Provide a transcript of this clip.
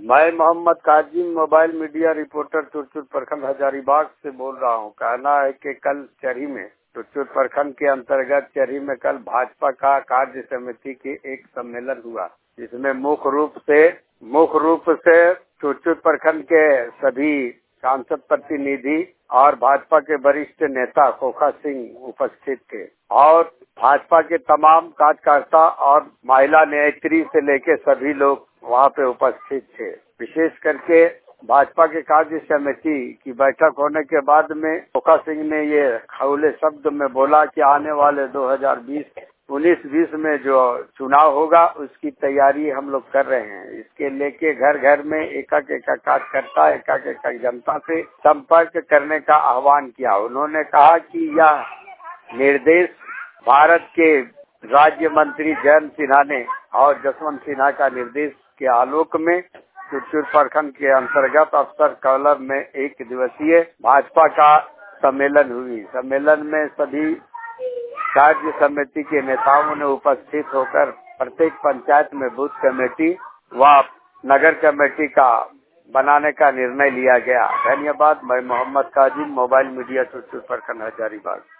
मैं Mohammad Kazim mobile media reporter Churchur प्रखंड हजारीबाग से बोल रहा हूँ। कहना है कि कल चरी में चुरचुर प्रखंड के अंतर्गत चरी में कल भाजपा का कार्य समिति की एक सम्मेलन हुआ, जिसमें मुख्य रूप से चुरचुर प्रखंड के सभी सांसद प्रतिनिधि और भाजपा के वरिष्ठ नेता खोखा सिंह उपस्थित थे और भाजपा के तमाम कार्यकर्ता और महिला नेत्री से लेकर सभी लोग वहाँ पे उपस्थित थे। विशेष करके भाजपा के कार्य समिति की बैठक होने के बाद में खोखा सिंह ने ये खुले शब्द में बोला कि आने वाले 2019-20 में जो चुनाव होगा उसकी तैयारी हम लोग कर रहे हैं। इसके लेके घर घर में एक कार्यकर्ता एक जनता से संपर्क करने का आह्वान किया। उन्होंने कहा कि यह निर्देश भारत के राज्य मंत्री जयंत सिन्हा ने और जसवंत सिन्हा का निर्देश के आलोक में चुरचुर प्रखंड के अंतर्गत अफसर क्लब में एक दिवसीय भाजपा का सम्मेलन हुई। सम्मेलन में सभी कार्य समिति के नेताओं ने उपस्थित होकर प्रत्येक पंचायत में बूथ कमेटी व नगर कमेटी का बनाने का निर्णय लिया गया। धन्यवाद। मैं मोहम्मद काजिम मोबाइल मीडिया चुरचुर प्रखंड हजारीबाग।